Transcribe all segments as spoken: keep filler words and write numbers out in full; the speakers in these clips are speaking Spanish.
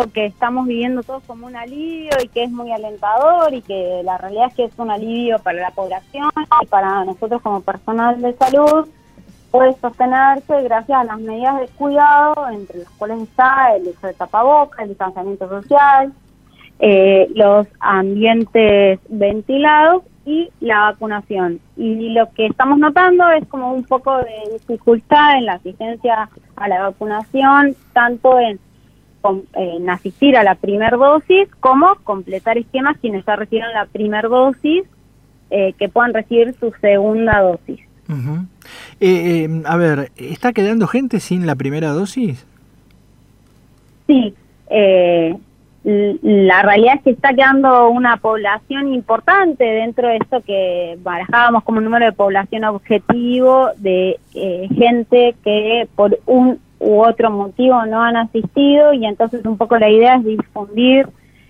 que estamos viviendo todos como un alivio y que es muy alentador y que la realidad es que es un alivio para la población y para nosotros como personal de salud, puede sostenerse gracias a las medidas de cuidado, entre las cuales está el uso de tapabocas, el distanciamiento social, eh, los ambientes ventilados y la vacunación. Y lo que estamos notando es como un poco de dificultad en la asistencia a la vacunación, tanto en, en asistir a la primer dosis como completar esquemas quienes ya recibieron la primer dosis, eh, que puedan recibir su segunda dosis. Uh-huh. eh, eh, a ver, ¿está quedando gente sin la primera dosis? Sí, eh, la realidad es que está quedando una población importante dentro de esto que barajábamos como número de población objetivo de eh, gente que por un u otro motivo no han asistido, y entonces un poco la idea es difundir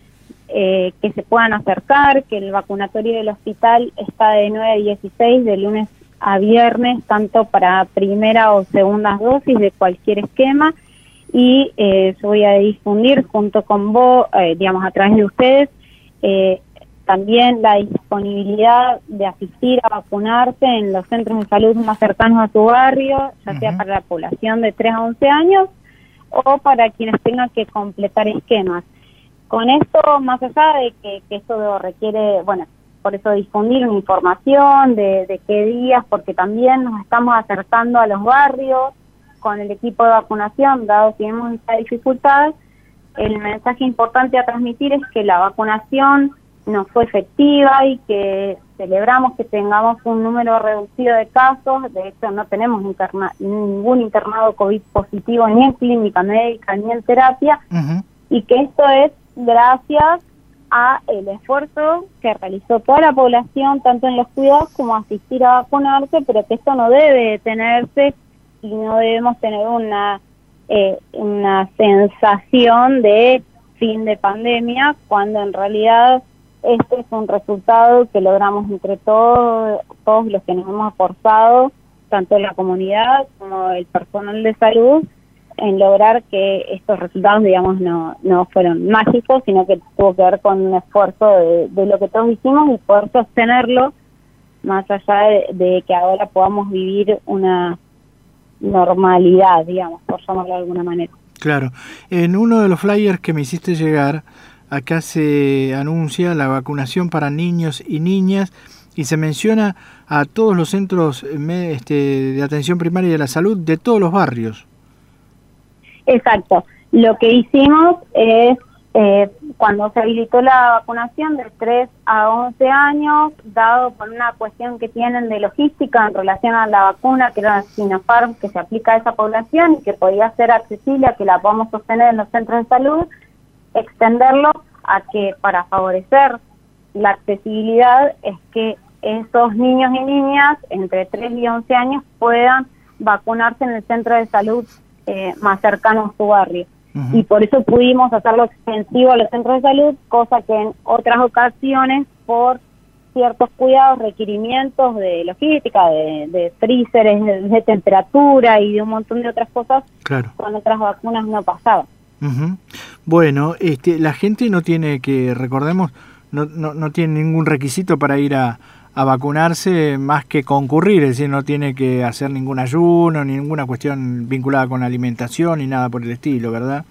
eh, que se puedan acercar, que el vacunatorio del hospital está de nueve a dieciséis de lunes a viernes, tanto para primera o segundas dosis de cualquier esquema, y eh, yo voy a difundir junto con vos, eh, digamos, a través de ustedes, eh, también la disponibilidad de asistir a vacunarse en los centros de salud más cercanos a tu barrio, ya uh-huh. sea para la población de tres a once años o para quienes tengan que completar esquemas. Con esto, más allá de que, que esto requiere, bueno, por eso difundir una información de, de qué días, porque también nos estamos acercando a los barrios con el equipo de vacunación, dado que tenemos esta dificultad. El mensaje importante a transmitir es que la vacunación no fue efectiva y que celebramos que tengamos un número reducido de casos. De hecho, no tenemos interna ningún internado COVID positivo ni en clínica médica ni en terapia, uh-huh. y que esto es gracias a el esfuerzo que realizó toda la población, tanto en los cuidados como asistir a vacunarse, pero que esto no debe detenerse y no debemos tener una eh, una sensación de fin de pandemia, cuando en realidad este es un resultado que logramos entre todos, todos los que nos hemos esforzado, tanto la comunidad como el personal de salud, en lograr que estos resultados, digamos, no, no fueron mágicos, sino que tuvo que ver con un esfuerzo de, de lo que todos hicimos y poder sostenerlo, más allá de, de que ahora podamos vivir una normalidad, digamos, por llamarlo de alguna manera. Claro. En uno de los flyers que me hiciste llegar, acá se anuncia la vacunación para niños y niñas y se menciona a todos los centros este, de atención primaria de la salud de todos los barrios. Exacto. Lo que hicimos es, eh, cuando se habilitó la vacunación de tres a once años, dado por una cuestión que tienen de logística en relación a la vacuna, que era Sinopharm, que se aplica a esa población y que podía ser accesible a que la podamos sostener en los centros de salud, extenderlo a que para favorecer la accesibilidad es que esos niños y niñas entre tres y once años puedan vacunarse en el centro de salud eh, más cercano a su barrio. Uh-huh. Y por eso pudimos hacerlo extensivo a los centros de salud, cosa que en otras ocasiones, por ciertos cuidados, requerimientos de logística, de, de freezers, de, de temperatura y de un montón de otras cosas, claro, con otras vacunas no pasaba. Uh-huh. Bueno, este, la gente no tiene que, recordemos, no, no, no tiene ningún requisito para ir a, a vacunarse más que concurrir, es decir, no tiene que hacer ningún ayuno, ni ninguna cuestión vinculada con la alimentación, ni nada por el estilo, ¿verdad?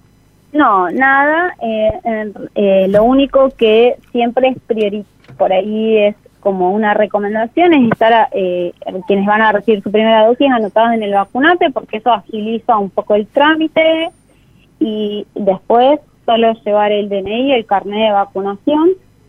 No, nada, eh, eh, lo único que siempre es prioritario, por ahí es como una recomendación, es estar, eh, quienes van a recibir su primera dosis anotados en el vacunate, porque eso agiliza un poco el trámite, y después solo llevar el D N I, el carnet de vacunación,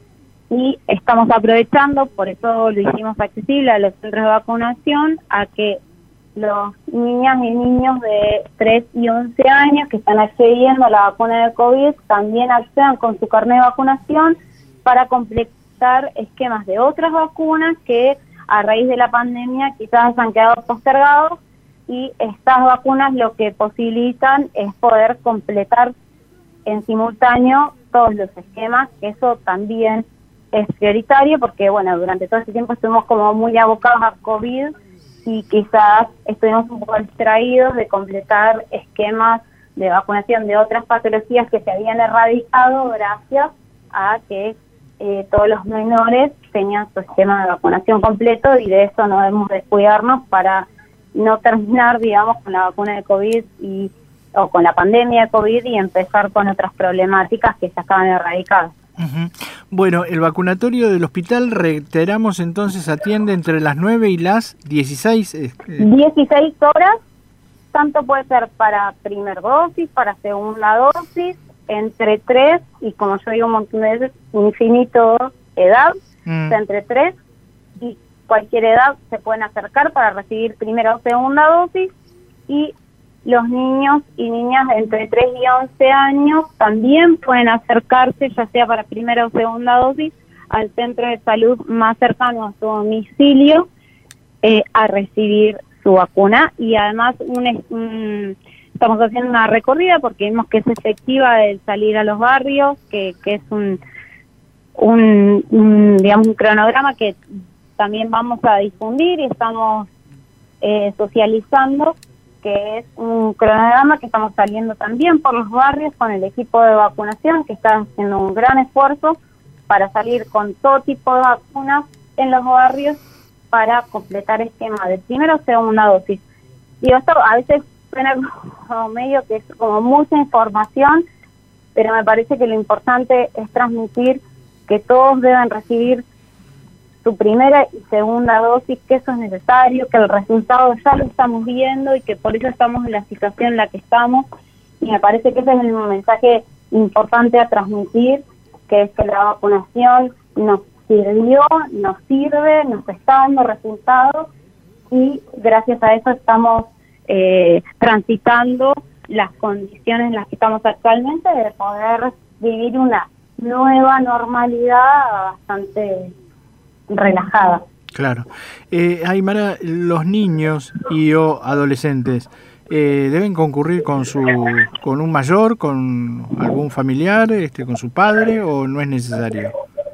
y estamos aprovechando, por eso lo hicimos accesible a los centros de vacunación, a que los niñas y niños de tres y once años que están accediendo a la vacuna de COVID también accedan con su carnet de vacunación para completar esquemas de otras vacunas que a raíz de la pandemia quizás han quedado postergados, y estas vacunas lo que posibilitan es poder completar en simultáneo todos los esquemas, que eso también es prioritario porque, bueno, durante todo este tiempo estuvimos como muy abocados a COVID y quizás estuvimos un poco distraídos de completar esquemas de vacunación de otras patologías que se habían erradicado gracias a que eh, todos los menores tenían su esquema de vacunación completo, y de eso no debemos descuidarnos para no terminar, digamos, con la vacuna de COVID y o con la pandemia de COVID y empezar con otras problemáticas que se acaban de erradicar. Uh-huh. Bueno, el vacunatorio del hospital, reiteramos entonces, atiende entre las nueve y las dieciséis. Eh, dieciséis horas, tanto puede ser para primer dosis, para segunda dosis, entre tres, y como yo digo un montón de veces, infinito edad, mm. o sea, entre tres y cualquier edad se pueden acercar para recibir primera o segunda dosis, y los niños y niñas entre tres y once años también pueden acercarse, ya sea para primera o segunda dosis, al centro de salud más cercano a su domicilio eh, a recibir su vacuna. Y además un, un, estamos haciendo una recorrida porque vimos que es efectiva el salir a los barrios, que, que es un, un, un, digamos, un cronograma que también vamos a difundir y estamos eh, socializando, que es un cronograma que estamos saliendo también por los barrios con el equipo de vacunación, que está haciendo un gran esfuerzo para salir con todo tipo de vacunas en los barrios para completar esquema de primera o segunda dosis. Y esto a veces suena como medio que es como mucha información, pero me parece que lo importante es transmitir que todos deben recibir su primera y segunda dosis, que eso es necesario, que el resultado ya lo estamos viendo y que por eso estamos en la situación en la que estamos, y me parece que ese es el mensaje importante a transmitir, que es que la vacunación nos sirvió, nos sirve, nos está dando resultados, y gracias a eso estamos eh, transitando las condiciones en las que estamos actualmente de poder vivir una nueva normalidad bastante relajada. Claro. Eh, Aymara, los niños y o adolescentes eh, deben concurrir con su con un mayor, con algún familiar, este, con su padre, o no es necesario.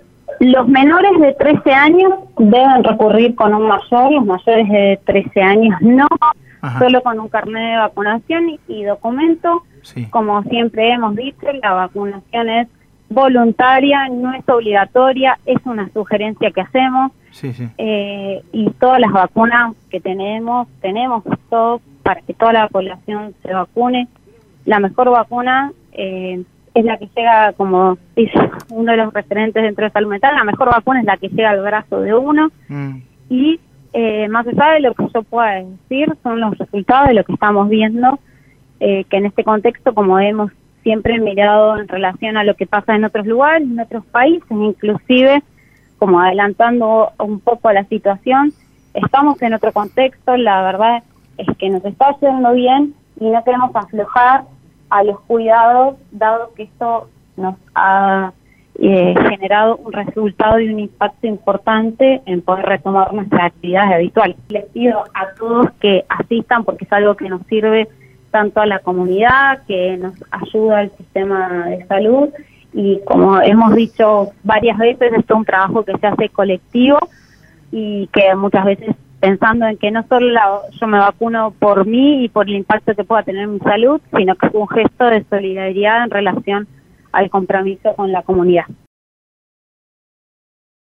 Los menores de trece años deben recurrir con un mayor, los mayores de trece años no. Ajá. Solo con un carnet de vacunación y, y documento. Sí. Como siempre hemos dicho, la vacunación es voluntaria, no es obligatoria, es una sugerencia que hacemos. Sí, sí. Eh, y todas las vacunas que tenemos, tenemos todo para que toda la población se vacune. La mejor vacuna eh, es la que llega, como dice uno de los referentes dentro de salud mental, la mejor vacuna es la que llega al brazo de uno. Mm. Y eh, más allá de lo que yo pueda decir, son los resultados de lo que estamos viendo, eh, que en este contexto, como hemos siempre mirado en relación a lo que pasa en otros lugares, en otros países, inclusive, como adelantando un poco la situación, estamos en otro contexto, la verdad es que nos está yendo bien y no queremos aflojar a los cuidados, dado que esto nos ha eh, generado un resultado y un impacto importante en poder retomar nuestras actividades habituales. Les pido a todos que asistan porque es algo que nos sirve tanto a la comunidad, que nos ayuda al sistema de salud, y como hemos dicho varias veces, esto es un trabajo que se hace colectivo y que muchas veces pensando en que no solo la, yo me vacuno por mí y por el impacto que pueda tener en mi salud, sino que es un gesto de solidaridad en relación al compromiso con la comunidad.